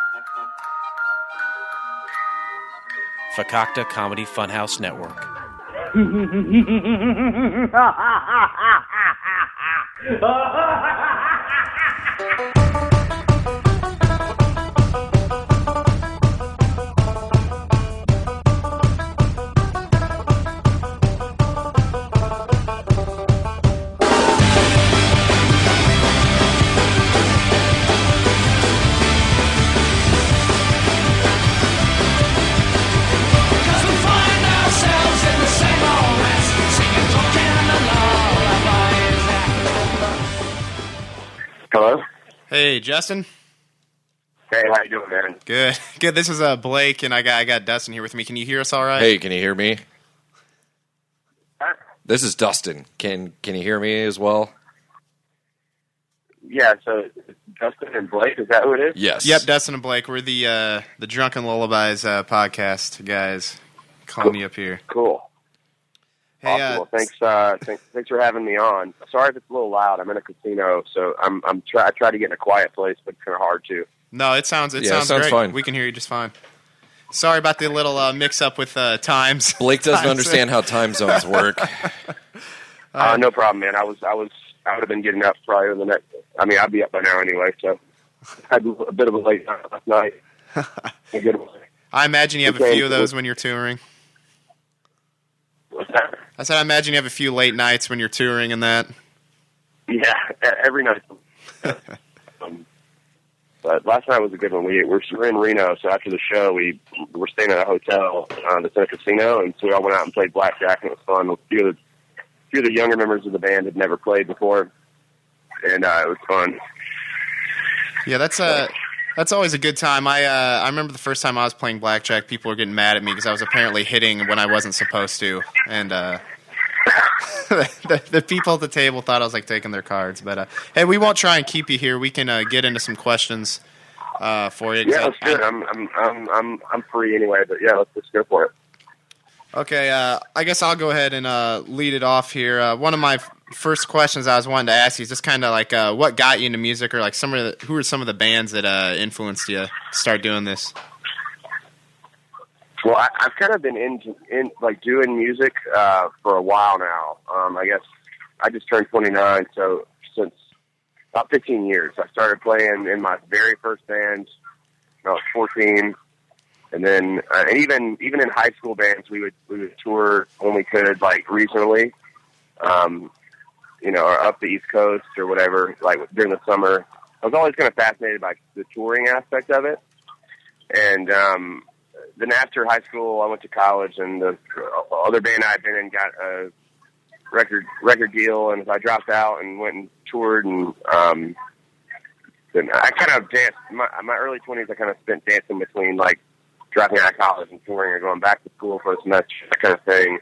Fakakta Comedy Funhouse Network. Hello? Hey, Justin. Hey, how you doing, man? Good. Good. This is Blake, and I got Dustin here with me. Can you hear us all right? Hey, can you hear me? Huh? This is Dustin. Can you hear me as well? Yeah, so Dustin and Blake, is that who it is? Yes. Yep, Dustin and Blake. We're the Drunken Lullabies podcast guys. Calling you up here. Cool. Hey, Awesome. Well, thanks for having me on. Sorry if it's a little loud. I'm in a casino, so I try to get in a quiet place, but it's kind of hard to. No, it sounds great. Fine. We can hear you just fine. Sorry about the little mix-up with times. Blake doesn't understand how time zones work. No problem, man. I would have been getting up probably in the next. I mean, I'd be up by now anyway. So I had a bit of a late night last night. I imagine you have a few of those when you're touring. What's that? I said I imagine you have a few late nights when you're touring and that. Yeah, every night. But last night was a good one. We're in Reno, so after the show, we were staying at a hotel that's in a casino, and so we all went out and played blackjack, and it was fun. A few of the younger members of the band had never played before, and it was fun. Yeah, that's always a good time. I remember the first time I was playing blackjack, people were getting mad at me because I was apparently hitting when I wasn't supposed to, and the people at the table thought I was like taking their cards. But hey, we won't try and keep you here. We can get into some questions for you. Yeah, that's good. I'm free anyway, but yeah, let's go for it. Okay, I guess I'll go ahead and lead it off here. One of my first questions I was wanting to ask you is just kind of like what got you into music, or like who are some of the bands that influenced you to start doing this? Well, I've kind of been in like doing music for a while now. I guess I just turned 29, so since about 15 years, I started playing in my very first band when I was 14. And then, and even in high school bands, we would tour when we could, like regionally, or up the East Coast or whatever, like during the summer. I was always kind of fascinated by the touring aspect of it. And then after high school, I went to college, and the other band I'd been in got a record deal, and I dropped out and went and toured, and then I kind of danced. My early 20s, I kind of spent dancing between like dropping out of college and touring or going back to school for a semester, that kind of thing.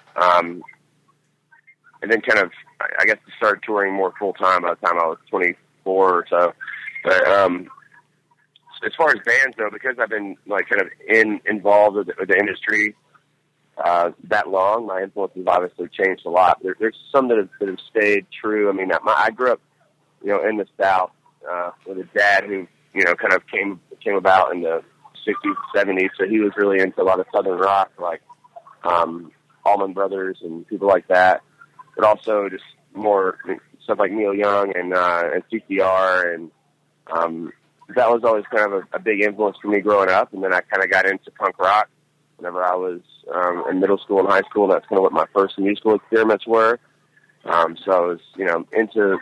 And then kind of, I guess, started touring more full-time by the time I was 24 or so. But as far as bands, though, because I've been like kind of involved with the industry that long, my influence has obviously changed a lot. There's some that have stayed true. I mean, I grew up, in the South with a dad who, kind of came about in the 60s, 70s, so he was really into a lot of Southern rock, like Allman Brothers and people like that, but also just more stuff like Neil Young and CCR, and that was always kind of a big influence for me growing up. And then I kind of got into punk rock whenever I was in middle school and high school. That's kind of what my first musical experiments were. So I was, into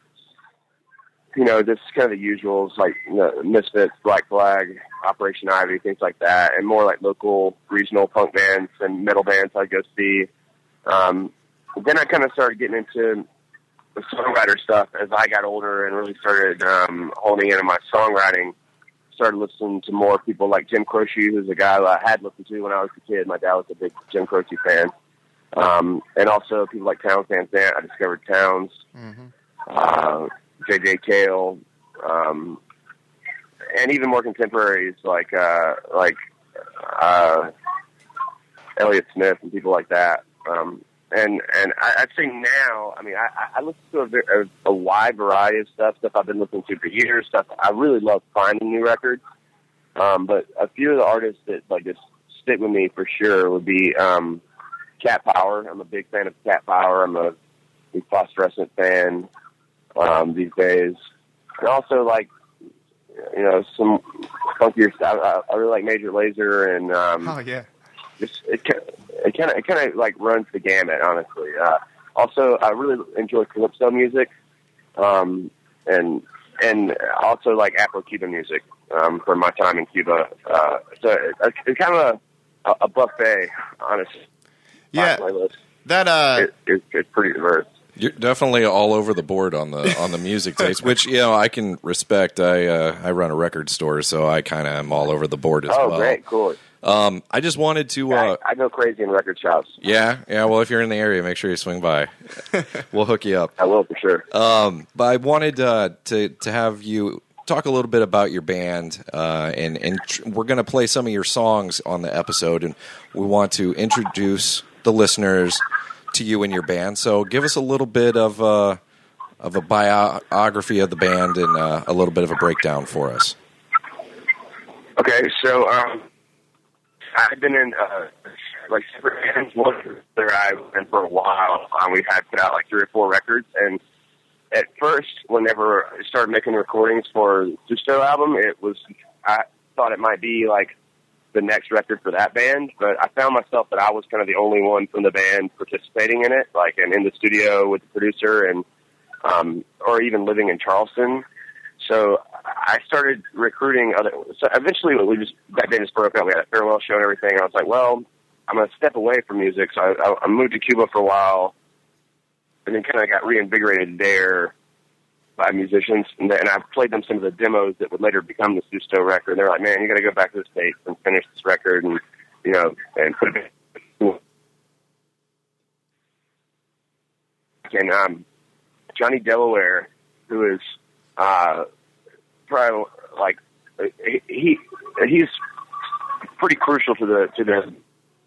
just kind of the usuals, like Misfits, Black Flag, Operation Ivy, things like that, and more like local, regional punk bands and metal bands I'd go see. Then I kind of started getting into the songwriter stuff as I got older and really started honing into my songwriting. Started listening to more people like Jim Croce, who's a guy I had listened to when I was a kid. My dad was a big Jim Croce fan. And also people like Townes Van Zandt. I discovered Townes. Mm-hmm. J.J. Cale, and even more contemporaries like Elliott Smith and people like that. And I'd say now, I mean, I listen to a wide variety of stuff I've been listening to for years. Stuff I really love finding new records. But a few of the artists that like just stick with me for sure would be Cat Power. I'm a big fan of Cat Power. I'm a big Phosphorescent fan these days. And also, like, some funkier stuff. I really like Major Lazer, and Oh yeah. just it kind of like runs the gamut, honestly. Also, I really enjoy calypso music, and also like Afro-Cuban music from my time in Cuba. So it's kind of a buffet, honestly. Yeah. Playlist. That It's pretty diverse. You're definitely all over the board on the music taste, which I can respect. I run a record store, so I kind of am all over the board as well. Oh, great, cool. I just wanted to. I go crazy in record shops. Yeah. Well, if you're in the area, make sure you swing by. We'll hook you up. I will for sure. But I wanted to have you talk a little bit about your band, and we're going to play some of your songs on the episode, and we want to introduce the listeners to you and your band. So give us a little bit of a biography of the band and a little bit of a breakdown for us. Okay, so I've been in like separate bands. One that I've been for a while. We've had put out like 3 or 4 records, and at first, whenever I started making recordings for the Susto album, I thought it might be like the next record for that band, but I found myself that I was kind of the only one from the band participating in it, like, and in the studio with the producer, and or even living in Charleston. So I started recruiting other. So eventually, that band just broke up. We had a farewell show and everything. And I was like, well, I'm going to step away from music. So I moved to Cuba for a while, and then kind of got reinvigorated there by musicians, and I played them some of the demos that would later become the Susto record. And they're like, "Man, you got to go back to the States and finish this record, and and put it." And Johnny Delaware, who is probably like he's pretty crucial to the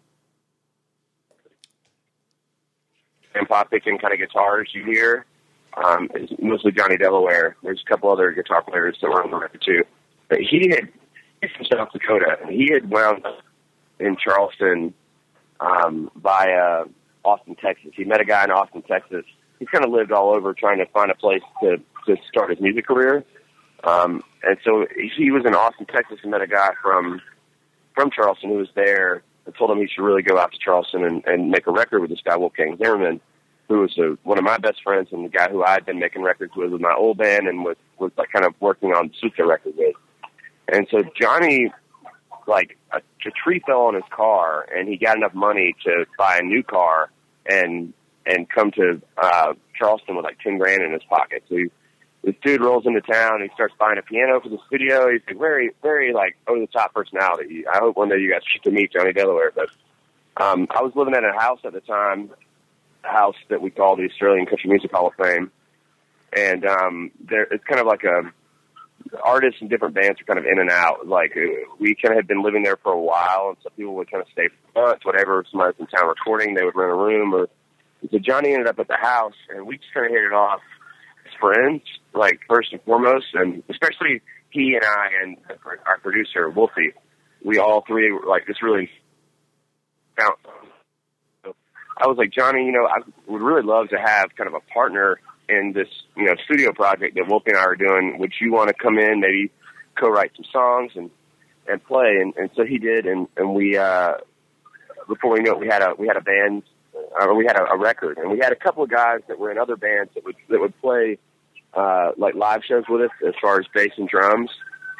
and pop picking kind of guitars you hear. It's mostly Johnny Delaware. There's a couple other guitar players that were on the record too. But he's from South Dakota, and he had wound up in Charleston by Austin, Texas. He met a guy in Austin, Texas. He kind of lived all over trying to find a place to start his music career. And so he was in Austin, Texas, and met a guy from Charleston who was there and told him he should really go out to Charleston and make a record with this guy, Wolfgang Zimmerman, who was one of my best friends and the guy who I had been making records with my old band and was like kind of working on the Susto record with. And so Johnny, like a tree fell on his car, and he got enough money to buy a new car and come to Charleston with like $10,000 in his pocket. So this dude rolls into town, and he starts buying a piano for the studio. He's like very, very like over the top personality. I hope one day you guys get to meet Johnny Delaware. But I was living at a house at the time, a house that we call the Australian Country Music Hall of Fame, and it's kind of like artists in different bands are kind of in and out. Like we kind of had been living there for a while, and some people would kind of stay for months, whatever. If somebody was in town recording, they would rent a room. So Johnny ended up at the house, and we just kind of hit it off as friends, like first and foremost, and especially he and I and our producer Wolfie. We all three like just really found. So I was like, Johnny, I would really love to have kind of a partner in this, studio project that Wolfie and I are doing. Would you want to come in, maybe co-write some songs and play? And so he did, and we before we knew it, we had a band. We had a record, and we had a couple of guys that were in other bands that would play like live shows with us as far as bass and drums.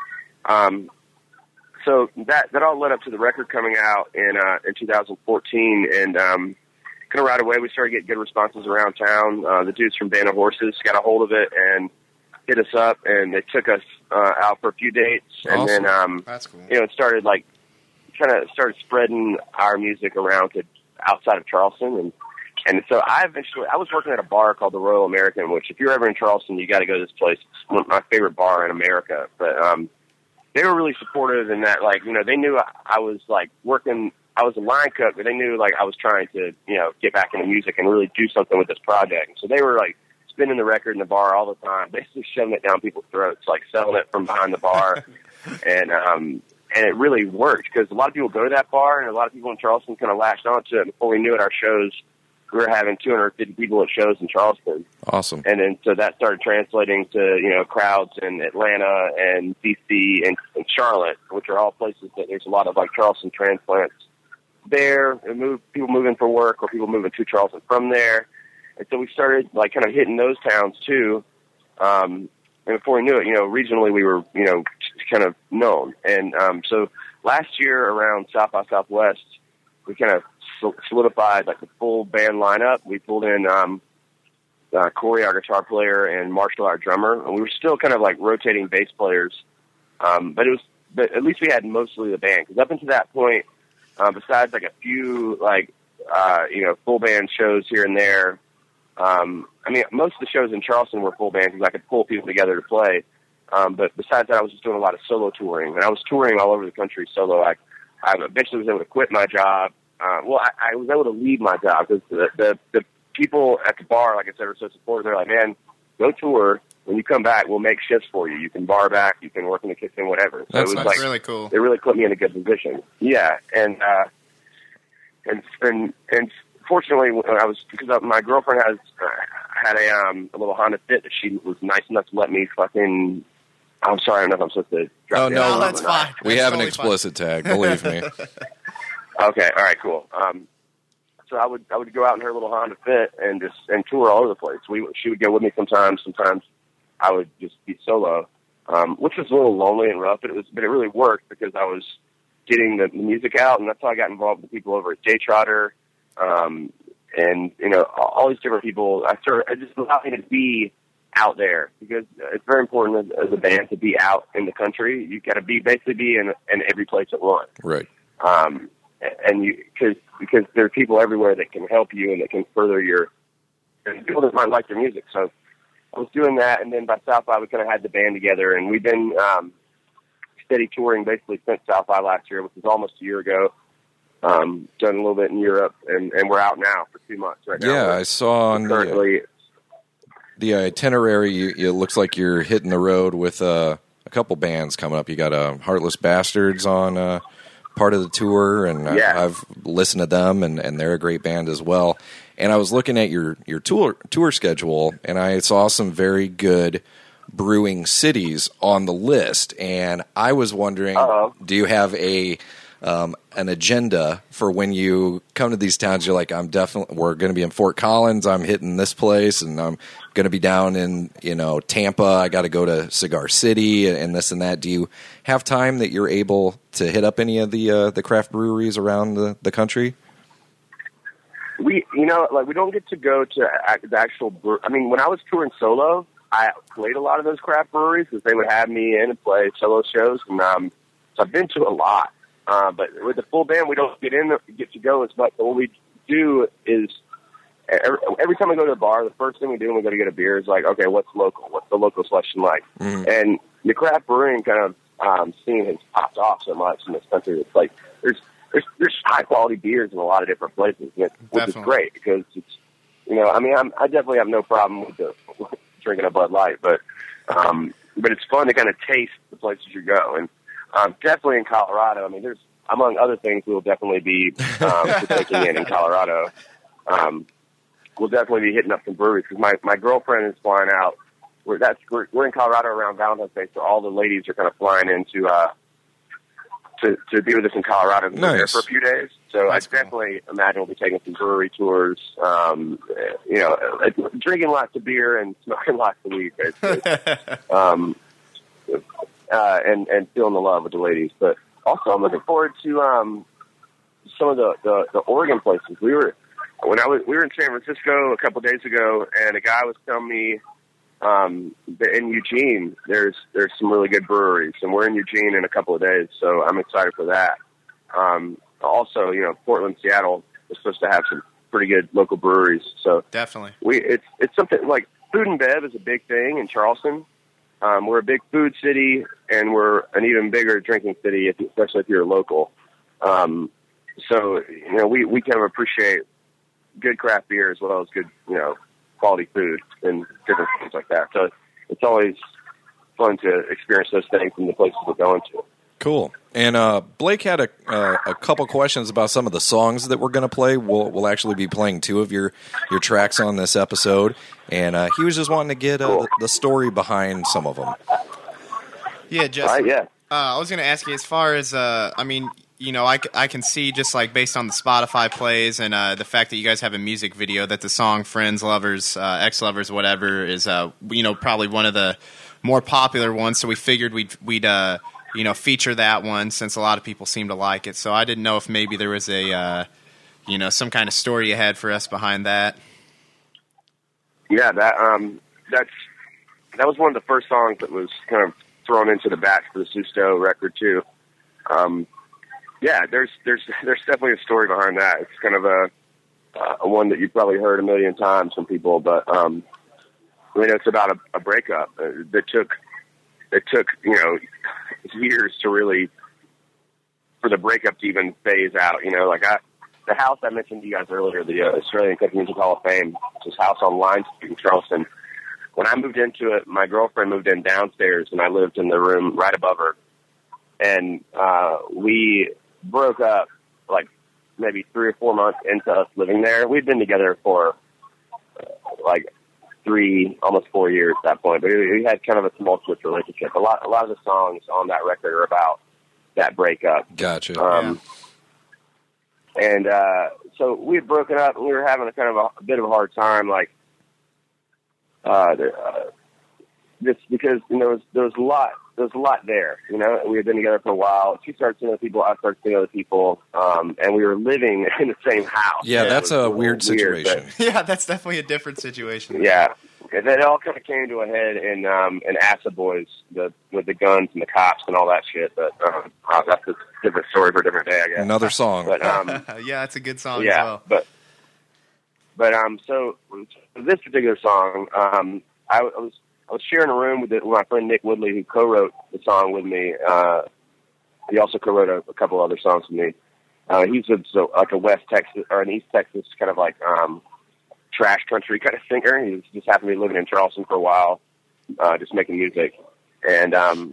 So that all led up to the record coming out in 2014, and kind of right away we started getting good responses around town. The dudes from Band of Horses got a hold of it and hit us up, and they took us out for a few dates, Awesome. And then That's cool. it started like kind of started spreading our music around to outside of Charleston, and so I was working at a bar called the Royal American, which if you're ever in Charleston, you got to go to this place. It's one of my favorite bar in America. But they were really supportive in that, like, they knew I was like working. I was a line cook, but they knew like I was trying to get back into music and really do something with this project. So they were like spinning the record in the bar all the time, basically shoving it down people's throats, like selling it from behind the bar, and and it really worked because a lot of people go to that bar, and a lot of people in Charleston kind of latched onto it. Before we knew it, our shows, we were having 250 people at shows in Charleston. Awesome. And then so that started translating to crowds in Atlanta and DC and Charlotte, which are all places that there's a lot of like Charleston transplants there. People moving for work or people moving to Charleston from there. And so we started like kind of hitting those towns too. And before we knew it, regionally we were, kind of known. And so last year around South by Southwest, we kind of solidified like the full band lineup. We pulled in Corey, our guitar player, and Marshall, our drummer. And we were still kind of like rotating bass players. But at least we had mostly the band. Because up until that point, besides like a few full band shows here and there, most of the shows in Charleston were full band because I could pull people together to play. But besides that, I was just doing a lot of solo touring, and I was touring all over the country solo. I eventually was able to quit my job. I was able to leave my job because the people at the bar, like I said, were so supportive. They're like, man, go tour. When you come back, we'll make shifts for you. You can bar back, you can work in the kitchen, whatever. So That's it was like really cool. They really put me in a good position. Yeah, and fortunately, because my girlfriend had a little Honda Fit that she was nice enough to let me fucking. I'm sorry, I don't know if I'm supposed to. Oh no, that's fine. We That's have an totally explicit tag. Believe me. Okay, all right, cool. So I would go out in her little Honda Fit and tour all over the place. She would go with me sometimes. Sometimes I would just be solo, which was a little lonely and rough. But it really worked because I was getting the music out, and that's how I got involved with people over at J Trotter. And all these different people. It just allowed me to be out there because it's very important as a band to be out in the country. You got to basically be in every place at once, Right. And because there are people everywhere that can help you and that can further and people that might like your music. So I was doing that, and then by South by we kind of had the band together, and we've been steady touring basically since South by last year, which was almost a year ago. Done a little bit in Europe, and we're out now for 2 months right now. Yeah, I saw on the itinerary, it looks like you're hitting the road with a couple bands coming up. You got Heartless Bastards on part of the tour, and I've listened to them, and they're a great band as well. And I was looking at your tour schedule, and I saw some very good brewing cities on the list, and I was wondering, do you have an agenda for when you come to these towns? You're like, we're going to be in Fort Collins. I'm hitting this place, and I'm going to be down in, Tampa. I got to go to Cigar City and this and that. Do you have time that you're able to hit up any of the craft breweries around the country? We don't get to go to the actual when I was touring solo, I played a lot of those craft breweries because they would have me in and play solo shows, and so I've been to a lot. But with the full band, we don't get to go as much. But what we do is every time we go to the bar, the first thing we do when we go to get a beer is like, okay, what's local? What's the local selection like? Mm. And the craft brewing kind of scene has popped off so much in this country. It's like there's high quality beers in a lot of different places, which is great because it's I definitely have no problem with drinking a Bud Light, but it's fun to kind of taste the places you go. And definitely in Colorado. There's, among other things, we'll definitely be taking in Colorado. We'll definitely be hitting up some breweries because my girlfriend is flying out. We're in Colorado around Valentine's Day, so all the ladies are kind of flying in to be with us in Colorado. Nice. We're there for a few days. So That's I definitely imagine we'll be taking some brewery tours. Drinking lots of beer and smoking lots of weed, basically. And feeling the love with the ladies. But also I'm looking forward to some of the Oregon places. We were in San Francisco a couple of days ago, and a guy was telling me that in Eugene there's some really good breweries, and we're in Eugene in a couple of days, so I'm excited for that. Also, Portland, Seattle is supposed to have some pretty good local breweries. So definitely, it's something like food and bev is a big thing in Charleston. We're a big food city, and we're an even bigger drinking city, especially if you're local. So we kind of appreciate good craft beer as well as good, quality food and different things like that. So it's always fun to experience those things in the places we're going to. Cool. And Blake had a couple questions about some of the songs that we're going to play. We'll actually be playing 2 of your tracks on this episode, and he was just wanting to get the story behind some of them. Yeah, Justin. Yeah. I was going to ask you, as far as I mean, you know, I can see just like based on the Spotify plays and the fact that you guys have a music video that the song "Friends, Lovers, Ex-Lovers," whatever is you know, probably one of the more popular ones. So we figured we'd you know, feature that one since a lot of people seem to like it. So I didn't know if maybe there was a, you know, some kind of story you had for us behind that. Yeah, that was one of the first songs that was kind of thrown into the batch for the Susto record too. Yeah, there's definitely a story behind that. It's kind of a one that you've probably heard a million times from people, but I mean, it's about a breakup that took you know, years to really, for the breakup to even phase out. You know, like the house I mentioned to you guys earlier, the Australian Country Music Hall of Fame, this house on Line Street in Charleston. When I moved into it, my girlfriend moved in downstairs, and I lived in the room right above her. And we broke up like maybe 3 or 4 months into us living there. We'd been together for like 3, almost 4 years at that point, but we had kind of a tumultuous relationship. A lot of the songs on that record are about that breakup. Gotcha. And so we had broken up, and we were having a kind of a bit of a hard time, like just because, you know, there was a lot there. You know, we had been together for a while. She started seeing other people, I started seeing other people, and we were living in the same house. Yeah, that's a weird situation. Yeah, that's definitely a different situation. Yeah, and then it all kind of came to a head in Acid Boys, with the guns and the cops and all that shit. But that's a different story for a different day, I guess. Another song. But yeah, it's a good song yeah, as well. But so for this particular song, I was sharing a room with my friend Nick Woodley, who co-wrote the song with me. He also co-wrote a couple other songs with me. He's like a West Texas or an East Texas kind of like trash country kind of singer. He just happened to be living in Charleston for a while, just making music. And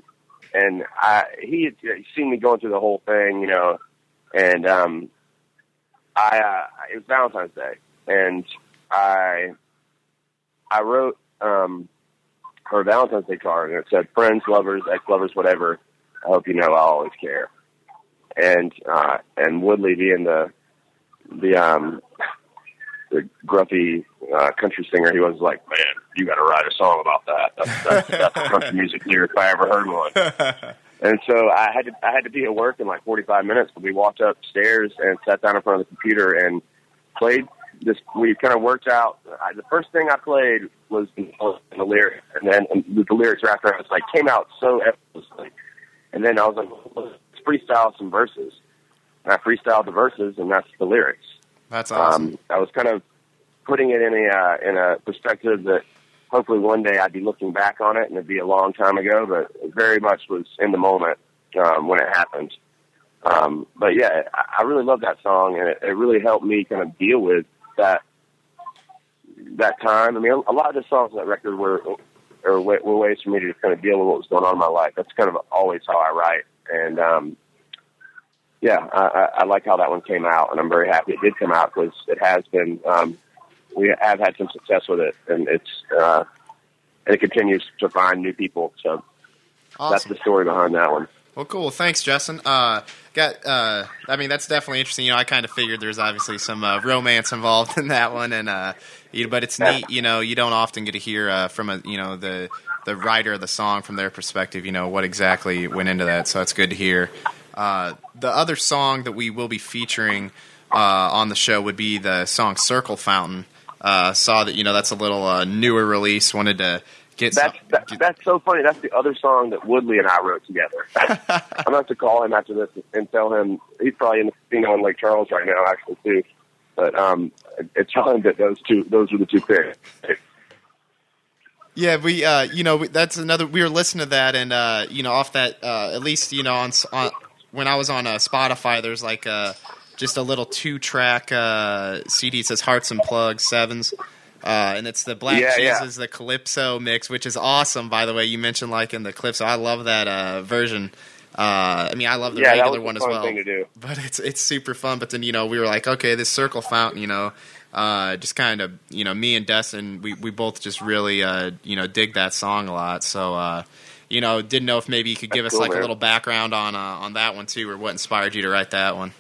he had seen me going through the whole thing, you know. And it was Valentine's Day, and I wrote her Valentine's Day card, and it said, "Friends, lovers, ex-lovers, whatever. I hope you know I'll always care." And Woodley, being the gruffy country singer he was, like, "Man, you got to write a song about that. That's a country music lyric if I ever heard one." And so I had to be at work in like 45 minutes, but we walked upstairs and sat down in front of the computer and played this. We kind of worked out. The first thing I played was the lyrics, and then with the lyrics after, it was like came out so effortlessly. And then I was like, let's freestyle some verses. And I freestyled the verses, and that's the lyrics. That's awesome. I was kind of putting it in a perspective that hopefully one day I'd be looking back on it, and it'd be a long time ago, but it very much was in the moment when it happened. But yeah, I really love that song, and it really helped me kind of deal with that time. I mean, a lot of the songs on that record were ways for me to kind of deal with what was going on in my life. That's kind of always how I write. And yeah, I like how that one came out, and I'm very happy it did come out, because it has been, we have had some success with it, and and it continues to find new people. So awesome. That's the story behind that one. Well, cool. Thanks, Justin. I mean, that's definitely interesting. You know, I kind of figured there's obviously some romance involved in that one, and but it's neat. You know, you don't often get to hear from the writer of the song from their perspective. You know what exactly went into that, so it's good to hear. The other song that we will be featuring on the show would be the song "Circle Fountain." Saw that that's a little newer release. Wanted to. That's so funny. That's the other song that Woodley and I wrote together. I'm going to have to call him after this and tell him he's probably in the casino in Lake Charles right now, actually, too. But tell him that those were the two picks. Yeah, we that's another. We were listening to that, and off that at least on when I was on Spotify, there's like just a little 2-track CD. It says Hearts and Plugs 7s. And it's the Black Jesus, the Calypso mix, which is awesome, by the way. You mentioned like in the Calypso. I love that version. I mean, I love the that regular was a one as fun well. thing to do. But it's super fun. But then, we were like, okay, this Circle Fountain, just kind of, me and Dustin, we both just really, dig that song a lot. So, didn't know if maybe you could give us cool, like man. a little background on that one too, or what inspired you to write that one.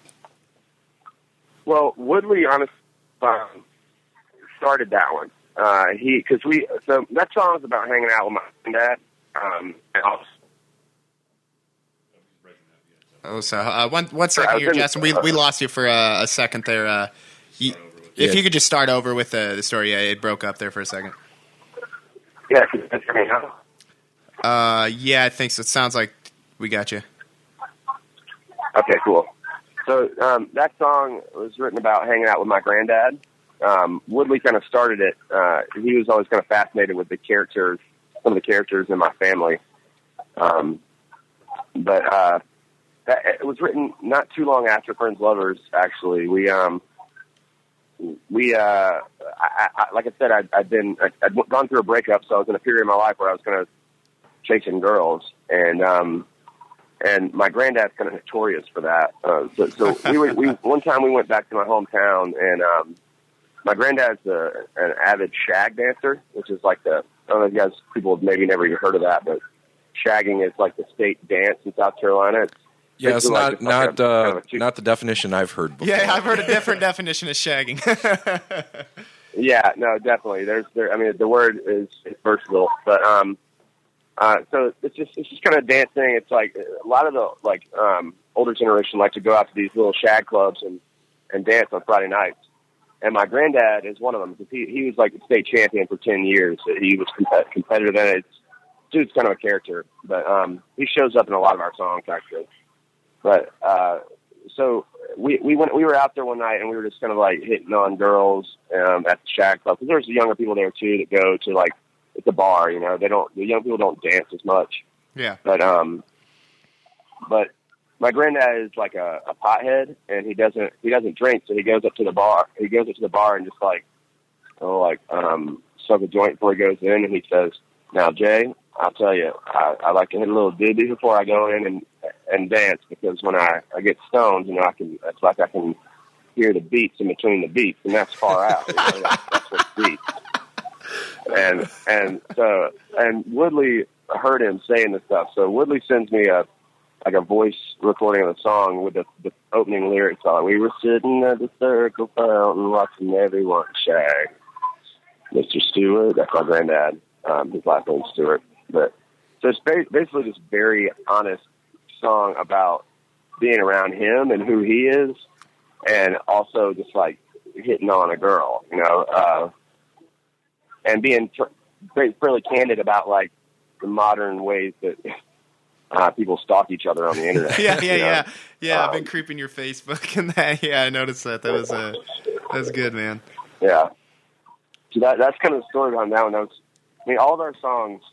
Well, Woodley honestly started that one. So that song is about hanging out with my dad. And also, So one second here, Justin. We lost you for a second there. If you could just start over with the story. Yeah, it broke up there for a second. yeah, can you guys hear me now? Yeah, I think so. It sounds like we got you. Okay, cool. So that song was written about hanging out with my granddad. Woodley kind of started it. He was always kind of fascinated with some of the characters in my family. But it was written not too long after Friends Lovers. Actually, like I said, I'd gone through a breakup, so I was in a period of my life where I was kind of chasing girls, and my granddad's kind of notorious for that. So we one time we went back to my hometown, and my granddad's an avid shag dancer, which is like I don't know if you guys, people have maybe never even heard of that, but shagging is like the state dance in South Carolina. Yeah, it's like not the definition I've heard before. Yeah, I've heard a different definition of shagging. Yeah, no, definitely. I mean, the word is versatile, but so it's just kind of dancing. It's like a lot of the older generation like to go out to these little shag clubs and dance on Friday nights. And my granddad is one of them because he was like the state champion for 10 years. He was competitive in it. Dude's kind of a character, but he shows up in a lot of our songs actually. But so we were out there one night and we were just kind of like hitting on girls at the shag club because there's younger people there too that go to like it's a bar. The young people don't dance as much. Yeah. But my granddad is like a pothead and he doesn't drink, so he goes up to the bar. He goes up to the bar and just smoke a joint before he goes in, and he says, "Now, Jay, I'll tell you, I like to hit a little doobie before I go in and dance because when I get stoned, it's like I can hear the beats in between the beats, and that's far out. That's what's beats." And Woodley heard him saying this stuff, so Woodley sends me a voice recording of the song with the opening lyrics on. "We were sitting at the Circle Fountain watching everyone shag." Mr. Stewart, that's my granddad. His last name's Stewart. But so it's basically this very honest song about being around him and who he is, and also just like hitting on a girl, and being fairly candid about like the modern ways that people stalk each other on the internet. Yeah. I've been creeping your Facebook and that. Yeah, I noticed that. That was good, man. Yeah. So that's kind of the story behind that one. All of our songs,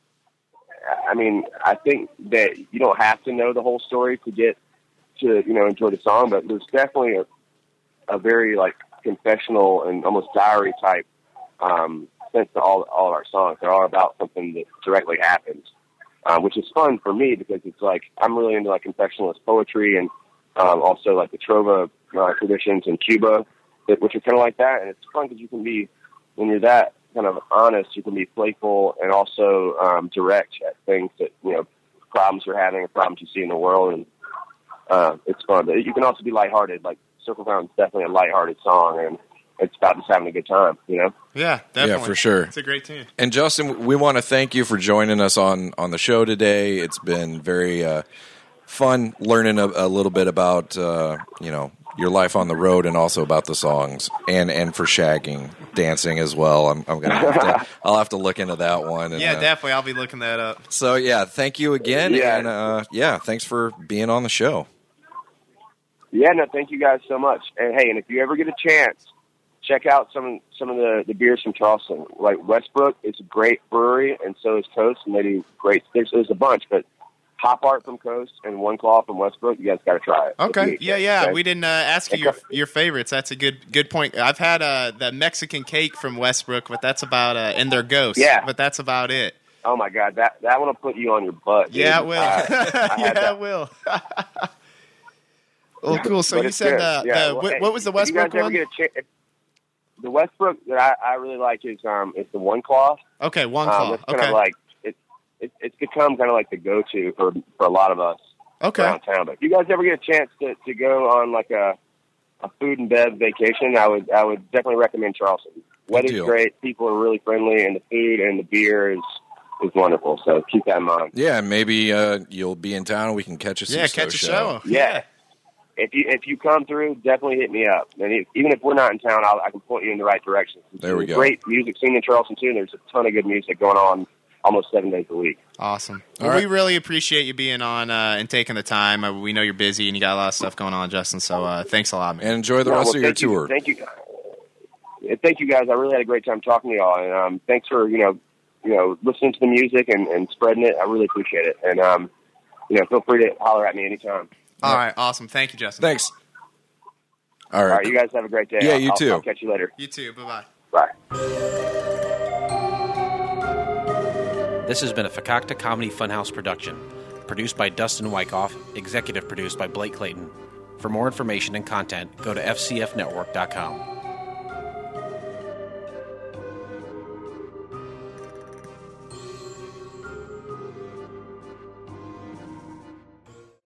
I think that you don't have to know the whole story to get to, enjoy the song, but there's definitely a very like confessional and almost diary type sense to all of our songs. They're all about something that directly happens, which is fun for me because it's like I'm really into like confessionalist poetry and also like the trova traditions in Cuba, which are kind of like that. And it's fun because you can be, when you're that kind of honest, you can be playful and also direct at things that, problems you're having or problems you see in the world. And it's fun. But you can also be lighthearted. Like Circle Fountain's definitely a lighthearted song, and it's about just having a good time, Yeah, definitely. Yeah, for sure. It's a great tune. And Justin, we want to thank you for joining us on the show today. It's been very fun learning a little bit about, your life on the road and also about the songs and for shagging, dancing as well. I'll have to look into that one. And, yeah, definitely. I'll be looking that up. So yeah, thank you again. Yeah. And thanks for being on the show. Yeah, no, thank you guys so much. And hey, and if you ever get a chance, check out some of the beers from Charleston. Like Westbrook is a great brewery, and so is Coast, and they do great. There's a bunch, but Hop Art from Coast and One Claw from Westbrook, you guys got to try it. Okay, yeah. We didn't ask you your favorites. That's a good point. I've had the Mexican cake from Westbrook, but that's about and their Ghost. Yeah, but that's about it. Oh my God, that one will put you on your butt. Dude. Yeah, it will. I It will. Well, cool. So you said what was the Westbrook you guys one? Ever get the Westbrook that I really like is the One Claw. Okay, One Claw. It's kind of like it's become kind of like the go-to for a lot of us around town. But if you guys ever get a chance to go on like a food and bev vacation, I would definitely recommend Charleston. Weather's great, people are really friendly, and the food and the beer is wonderful. So keep that in mind. Yeah, maybe you'll be in town and we can catch a show. Yeah. If you come through, definitely hit me up. And even if we're not in town, I can point you in the right direction. There we go. Great music scene in Charleston too. And there's a ton of good music going on almost 7 days a week. Awesome. Well, we really appreciate you being on and taking the time. We know you're busy and you got a lot of stuff going on, Justin. So thanks a lot, man. And enjoy the rest of your tour. Thank you. Thank you guys. I really had a great time talking to y'all. And thanks for listening to the music and spreading it. I really appreciate it. And feel free to holler at me anytime. All right, awesome. Thank you, Justin. Thanks. All right, you guys have a great day. Yeah, you too. I'll catch you later. You too. Bye-bye. Bye. This has been a Fakakta Comedy Funhouse production, produced by Dustin Wyckoff, executive produced by Blake Clayton. For more information and content, go to fcfnetwork.com.